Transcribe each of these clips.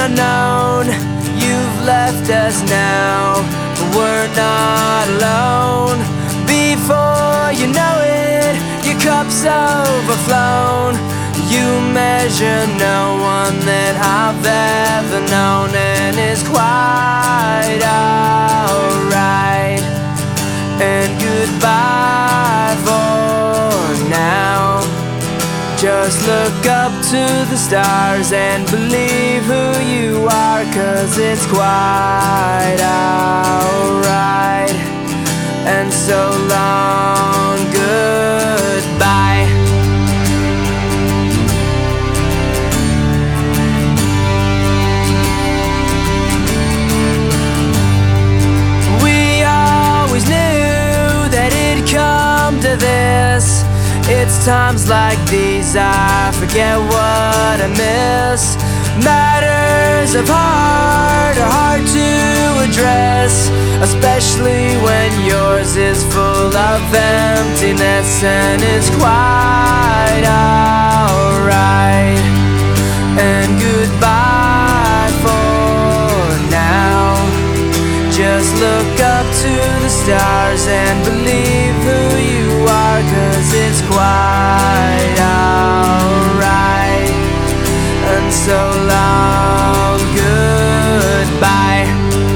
unknown. You've left us now, but we're not alone. Before you know it, your cup's overflown. You measure no one that I've ever known, and it's quite alright. And goodbye for now. Just look up to the stars and believe who you are, 'cause it's quite alright. And so long, goodbye. We always knew that it'd come to this. It's times like these I forget what I miss. Matters of heart are hard to address, especially when yours is full of emptiness. And it's quite alright. And goodbye for now. Just look up to the stars and believe who you are, 'cause it's quite alright. And so long, goodbye.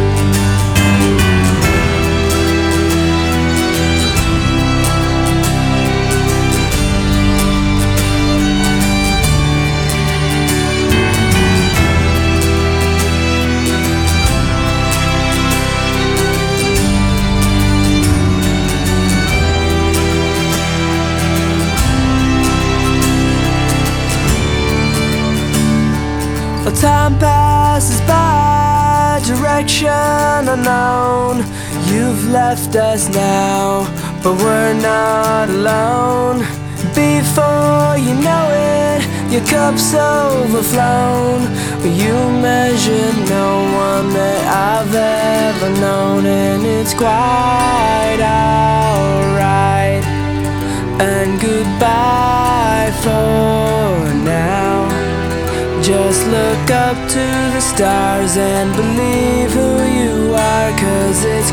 Time passes by, direction unknown. You've left us now, but we're not alone. Before you know it, your cup's overflown. You measure no one that I've ever known, and it's quite alright. And goodbye for now. Just look up to the stars and believe who you are, 'cause it's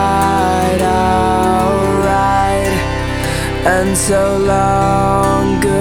quite alright. And so long,